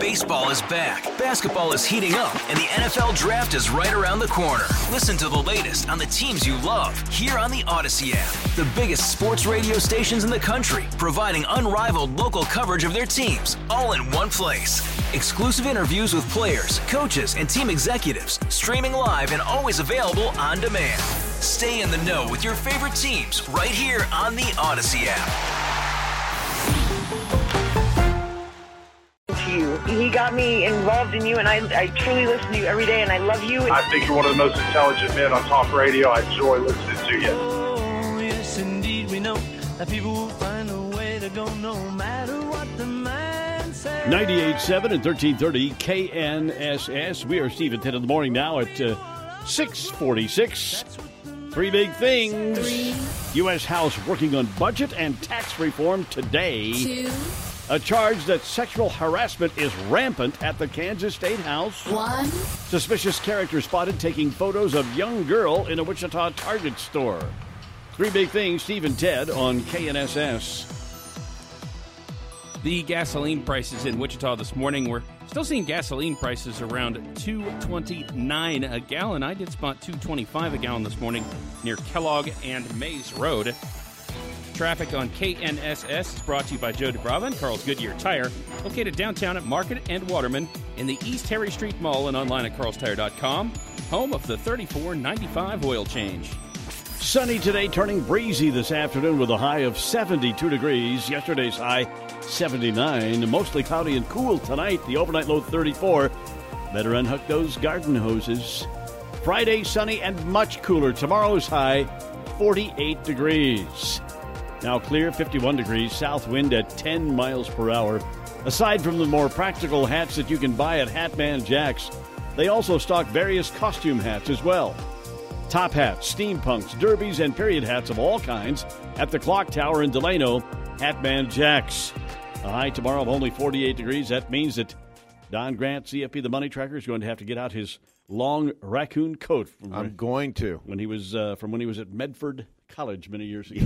Baseball is back, basketball is heating up, and the NFL Draft is right around the corner. Listen to the latest on the teams you love here on the Odyssey app. The biggest sports radio stations in the country, providing unrivaled local coverage of their teams, all in one place. Exclusive interviews with players, coaches, and team executives, streaming live and always available on demand. Stay in the know with your favorite teams right here on the Odyssey app. He got me involved in you, and I truly listen to you every day, and I love you. I think you're one of the most intelligent men on talk radio. I enjoy listening to you. Oh, yes, indeed, we know that people will find a way to go no matter what the man says. 98.7 and 1330 KNSS. We are Steve at 10 in the morning now at 6:46. Three big things. U.S. House working on budget and tax reform today. 2. A charge that sexual harassment is rampant at the Kansas State House. 1. Suspicious character spotted taking photos of young girl in a Wichita Target store. Three big things, Steve and Ted on KNSS. The gasoline prices in Wichita this morning, we're still seeing gasoline prices around $2.29 a gallon. I did spot $2.25 a gallon this morning near Kellogg and Mays Road. Traffic on KNSS is brought to you by Joe DeBrava and Carl's Goodyear Tire, located downtown at Market and Waterman in the East Harry Street Mall and online at carlstire.com, home of the $34.95 oil change. Sunny today, turning breezy this afternoon with a high of 72 degrees. Yesterday's high, 79. Mostly cloudy and cool tonight. The overnight low, 34. Better unhook those garden hoses. Friday, sunny and much cooler. Tomorrow's high, 48 degrees. Now clear, 51 degrees, south wind at 10 miles per hour. Aside from the more practical hats that you can buy at Hatman Jack's, they also stock various costume hats as well. Top hats, steampunks, derbies, and period hats of all kinds at the Clock Tower in Delano, Hatman Jack's. A high tomorrow of only 48 degrees. That means that Don Grant, CFP, the money tracker, is going to have to get out his long raccoon coat. I'm going to. When he was from when he was at Medford College many years ago.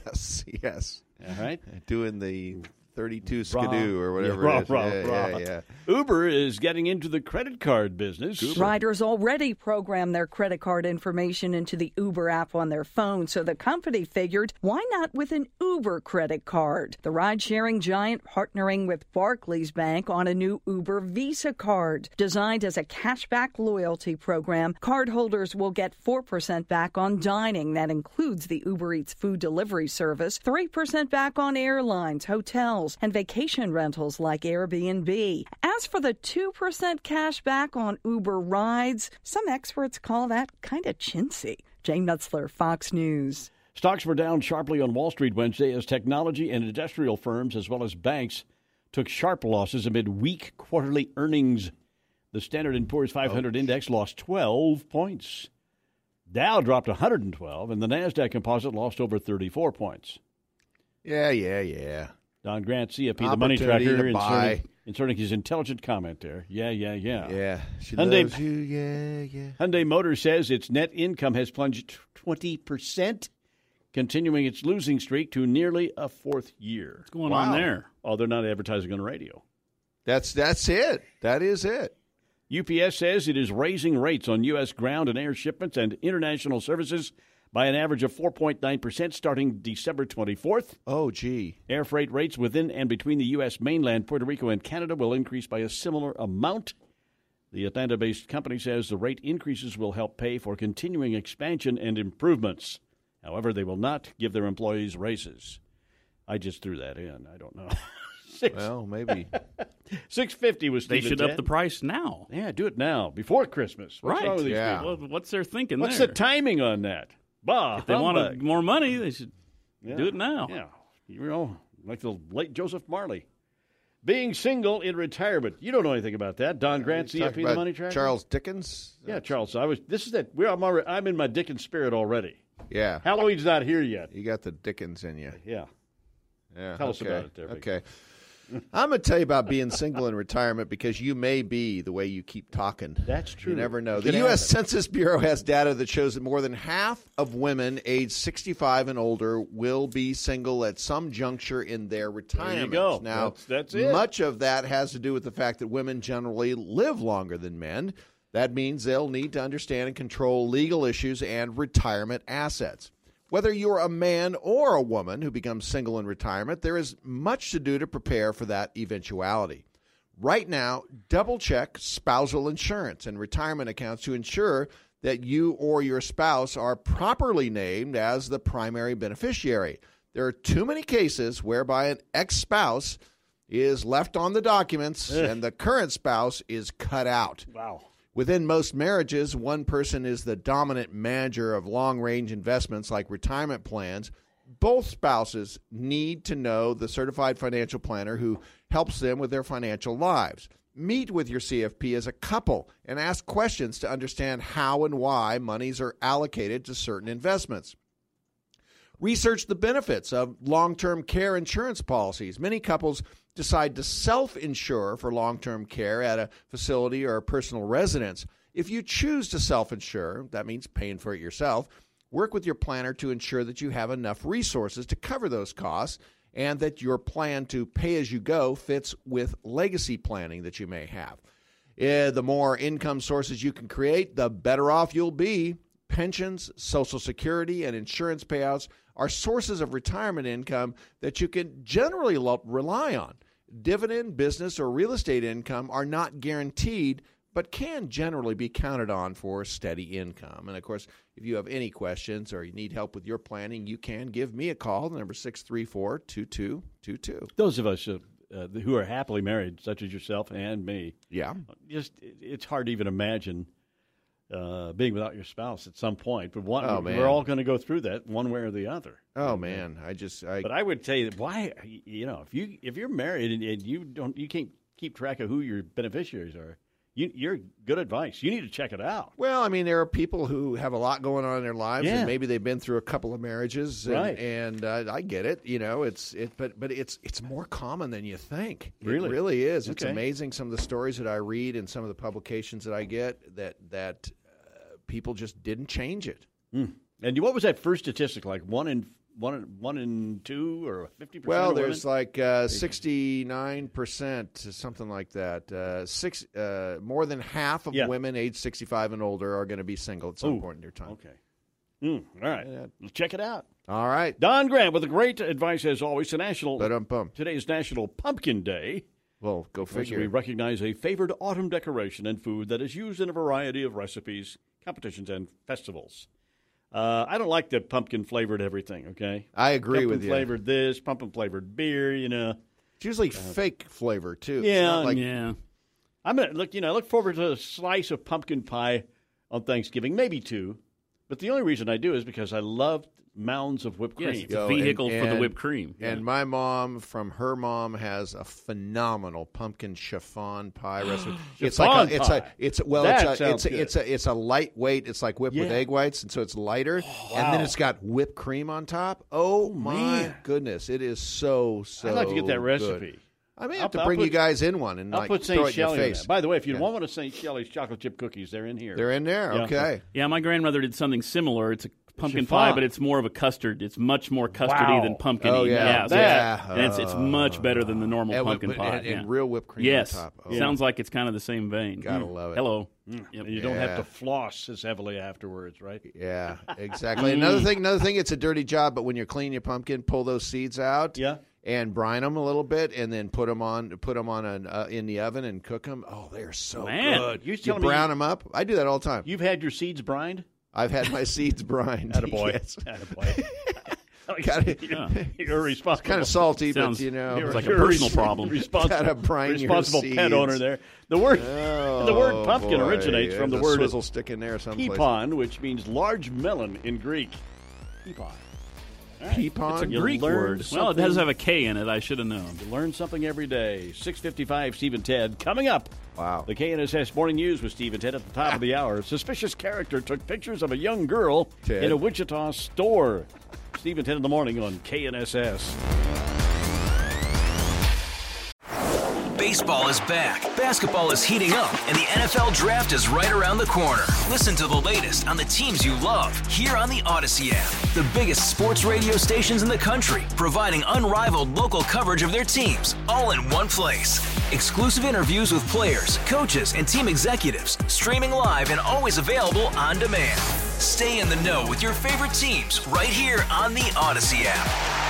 Yes. All right. Doing the 32 Skidoo or whatever it is. Yeah. Uber is getting into the credit card business. Riders already program their credit card information into the Uber app on their phone, so the company figured, why not with an Uber credit card? The ride-sharing giant partnering with Barclays Bank on a new Uber Visa card. Designed as a cashback loyalty program, cardholders will get 4% back on dining. That includes the Uber Eats food delivery service, 3% back on airlines, hotels, and vacation rentals like Airbnb. As for the 2% cash back on Uber rides, some experts call that kind of chintzy. Jane Metzler, Fox News. Stocks were down sharply on Wall Street Wednesday as technology and industrial firms as well as banks took sharp losses amid weak quarterly earnings. The Standard & Poor's 500 index lost 12 points. Dow dropped 112, and the NASDAQ composite lost over 34 points. Yeah. Don Grant, CFP, the money tracker, inserting his intelligent comment there. Yeah. Yeah, she Hyundai, loves you, yeah. Hyundai Motors says its net income has plunged 20%, continuing its losing streak to nearly a fourth year. What's going on there? Oh, they're not advertising on the radio. That's it. That is it. UPS says it is raising rates on U.S. ground and air shipments and international services by an average of 4.9% starting December 24th. Oh, gee. Air freight rates within and between the U.S. mainland, Puerto Rico, and Canada will increase by a similar amount. The Atlanta-based company says the rate increases will help pay for continuing expansion and improvements. However, they will not give their employees raises. I just threw that in. I don't know. Well, maybe. $6.50 was They Steve should and up Ted. the price now. Yeah, do it now, before Christmas. What's wrong with these people? Well, what's their thinking What's there? the timing on that? Bah, If they wanted more money, they should do it now. Yeah, like the late Joseph Marley. Being single in retirement. You don't know anything about that. Don Grant, CFP, the money tracker. Charles Dickens? Yeah, Charles. I'm in my Dickens spirit already. Yeah. Halloween's not here yet. You got the Dickens in you. Yeah. Yeah. Tell us about it there, Vic. Okay. I'm going to tell you about being single in retirement because you may be the way you keep talking. That's true. You never know. The U.S. Census Bureau has data that shows that more than half of women aged 65 and older will be single at some juncture in their retirement. There you go. Now, that's it. Much of that has to do with the fact that women generally live longer than men. That means they'll need to understand and control legal issues and retirement assets. Whether you're a man or a woman who becomes single in retirement, there is much to do to prepare for that eventuality. Right now, double-check spousal insurance and retirement accounts to ensure that you or your spouse are properly named as the primary beneficiary. There are too many cases whereby an ex-spouse is left on the documents and the current spouse is cut out. Wow. Within most marriages, one person is the dominant manager of long-range investments like retirement plans. Both spouses need to know the certified financial planner who helps them with their financial lives. Meet with your CFP as a couple and ask questions to understand how and why monies are allocated to certain investments. Research the benefits of long-term care insurance policies. Many couples decide to self-insure for long-term care at a facility or a personal residence. If you choose to self-insure, that means paying for it yourself, work with your planner to ensure that you have enough resources to cover those costs and that your plan to pay as you go fits with legacy planning that you may have. The more income sources you can create, the better off you'll be. Pensions, Social Security, and insurance payouts are sources of retirement income that you can generally rely on. Dividend, business, or real estate income are not guaranteed, but can generally be counted on for steady income. And, of course, if you have any questions or you need help with your planning, you can give me a call. The number 634-2222. Those of us who are happily married, such as yourself and me, it's hard to even imagine being without your spouse at some point, but we're all going to go through that one way or the other. Oh man, But I would tell you that why, if you're married and you can't keep track of who your beneficiaries are, you're good advice. You need to check it out. Well, I mean, there are people who have a lot going on in their lives, and maybe they've been through a couple of marriages, and I get it. But it's more common than you think. Really? It really is. Okay. It's amazing some of the stories that I read and some of the publications that I get that people just didn't change it. Mm. And what was that first statistic like? One in two or 50%? Well, there's like 69%, something like that. More than half of women age 65 and older are going to be single at some point in their time. Okay. All right. Let's check it out. All right. Don Grant with the great advice as always. Today's National Pumpkin Day. Well, go figure. We recognize a favored autumn decoration and food that is used in a variety of recipes, competitions, and festivals. I don't like the pumpkin-flavored everything, okay? I agree with you. Pumpkin-flavored this, pumpkin-flavored beer, It's usually fake flavor, too. Yeah. I'm going to look forward to a slice of pumpkin pie on Thanksgiving, maybe two. But the only reason I do is because I love mounds of whipped cream. Yes, it's a vehicle for the whipped cream. And my mom, from her mom, has a phenomenal pumpkin chiffon pie recipe. It's a lightweight. It's like whipped with egg whites, and so it's lighter. Wow. And then it's got whipped cream on top. Oh my goodness, it is so. I'd like to get that recipe. Good. I may have to bring you guys in one and I'll put throw St. it in your Shelley face. By the way, if you want one of St. Shelley's chocolate chip cookies, they're in here. They're in there? Yeah. Okay. Yeah, my grandmother did something similar. It's a pumpkin pie, but it's more of a custard. It's much more custardy than pumpkin-y. Oh, yeah. And it's much better than the normal pumpkin pie. And real whipped cream on top. Oh. Sounds like it's kind of the same vein. Gotta love it. Hello. Yep. You don't have to floss as heavily afterwards, right? Yeah, exactly. Another thing, it's a dirty job, but when you're cleaning your pumpkin, pull those seeds out. Yeah. And brine them a little bit, and then put them on in the oven and cook them. Oh, they're so good. You brown them up. I do that all the time. You've had your seeds brined? I've had my seeds brined. Attaboy. Yes. Attaboy. You're responsible. It's kind of salty, sounds, but it's like a personal problem. Responsible pet owner there. The word pumpkin originates from the word swizzle stick in there someplace. Peapon, which means large melon in Greek. Peapon. Right. Peapon? It's a Greek word. Well, it does have a K in it. I should have known. You learn something every day. 6:55, Steve and Ted. Coming up. Wow. The KNSS Morning News with Steve and Ted at the top of the hour. A suspicious character took pictures of a young girl in a Wichita store. Steve and Ted in the morning on KNSS. Baseball is back, basketball is heating up, and the NFL Draft is right around the corner. Listen to the latest on the teams you love here on the Odyssey app. The biggest sports radio stations in the country, providing unrivaled local coverage of their teams, all in one place. Exclusive interviews with players, coaches, and team executives, streaming live and always available on demand. Stay in the know with your favorite teams right here on the Odyssey app.